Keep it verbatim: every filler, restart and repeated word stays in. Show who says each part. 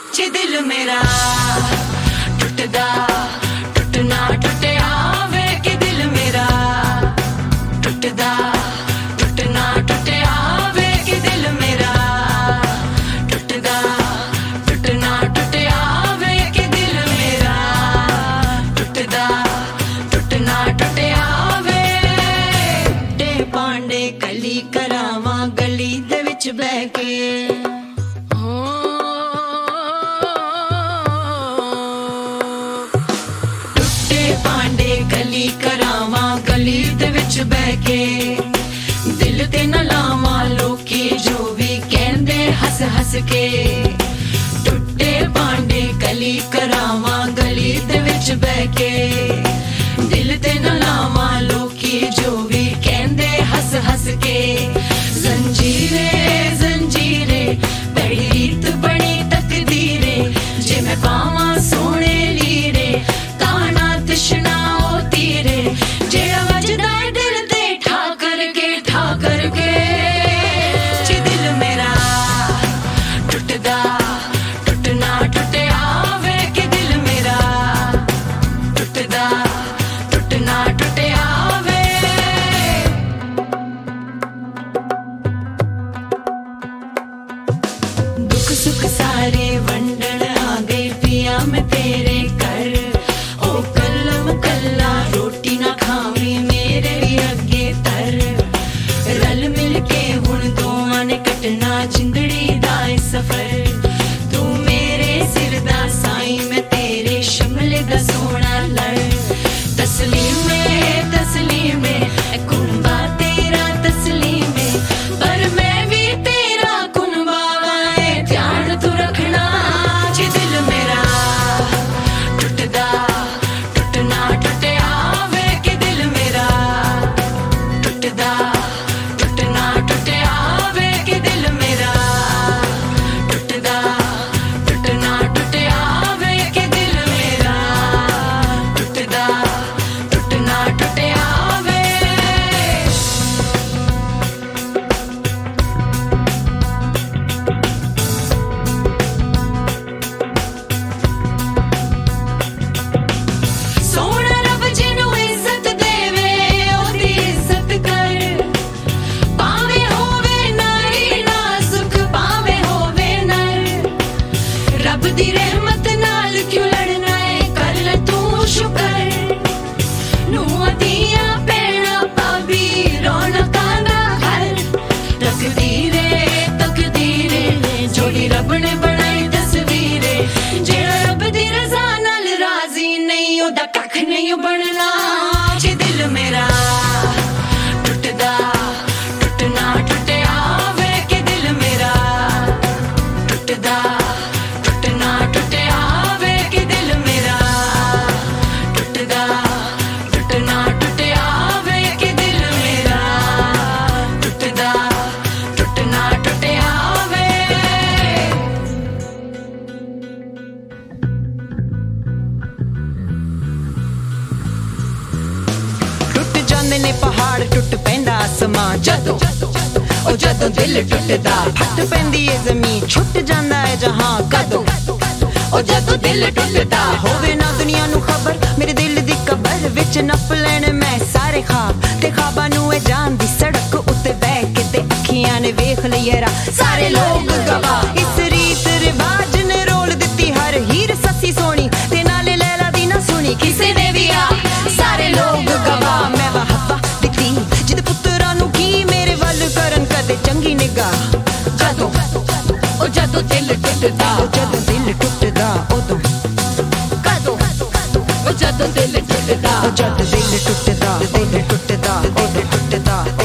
Speaker 1: जे दिल मेरा टुटदा टुटना टुटिया वे कि दिल मेरा टुटदा टुटना टुटिया वे कि दिल मेरा टुटदा टुटना टुटिया वे कि दिल मेरा टुटदा टुटना टुटिया वे टे पांडे कली करावा गली दे विच बह के गली करावा गली दे विच बह के दिल ते न लावा लोकी जो भी कहंदे हस हस के टुटे भांडे गली करावा गली दे विच बह के दिल ते न लावा लोकी जो भी कहंदे हस हस के जंजीरे जंजीरे बड़ी रीत बनी तकदीरे जे मैं पावा सोने लीरे ताना तृष्णा जेड़ा वजदा है दिल ते ठा करके ठा करके जे दिल मेरा टुटदा टुटना टुटिया वे कि दिल मेरा टुटदा टुटना टुटिया वे दुख सुख सारे वंडन आ गए पिया मैं तेरे घर ओ कलम कल्ला रोटी ना खावी मेरे भी अगे तर रल मिल के हुण दोवां ने कटना जिंदड़ी दा सफर तू मेरे सिर दा साई मैं तेरे शमले दा सोना लड़ तस्लीम में तस्लीम में कुनबा तेरा तस्लीम में पर मैं भी तेरा कुनबा है ध्यान तू रखना जे दिल मेरा टुटदा टुटना टुटिया वे कि दिल मेरा टुटदा टुटना टुटिया वे कि दिल मेरा टुटदा टुटना टुटिया वे कि दिल मेरा टुटदा टुटना टुटिया वे सोना रब जिन्नू इज्जत देवे ओदी इज्जत कर पावे होवे नारी ना सुख पावे होवे नर रब दी रहमत नाल क्यों लड़ना है कर ले तू शुकर नूंहां दियां भैणां भाभी रौनकां दा घर तकदीरे तकदीरे जोड़ी रब ने बनाई तस्वीरे जेड़ा रब दी रज़ा नाल राजी नहीं ओदा कख नहीं बनना जे दिल मेरा टुटदा टुटना टुटिया वे कि दिल मेरा टुटदा टुटना टुटिया वे कि दिल मेरा टुटदा टुटना टुटिया वे कि दिल मेरा टुटदा टुटना टुटिया वे टुट जांदे ने पहाड़ टुट पैंदा आसमां जदों ओ जदों दिल टुटदा फट पैंदी ए ज़मीन छुट जांदा है जहां कदों ओ जदों दिल टुटदा होवे ना दुनिया नू खबर मेरे दिल दी कबर विच नप लैण मैं सारे ख्वाब ते ख्वाबां नू ए जान दी सड़क उत्ते बह के ते अखियां ने वेख लिया सारे लोग गवाह इस रीत रिवाज ने रोल दित्ती हर हीर ससी सोनी ते नाले लैला दी ना सुनी किसे ने भी आ सारे लोग गवाह मैं वहाबा दित्ती जिद पुत्तरां नू की मेरे वल करन कदे चंगी निगाह जदों ओ जदों दिल टुटदा ओ जदों दिल टुटदा उदों कदों ओ जदों दिल टुटदा ओ जदों दिल टुटदा दिल टुटदा उदों टुटदा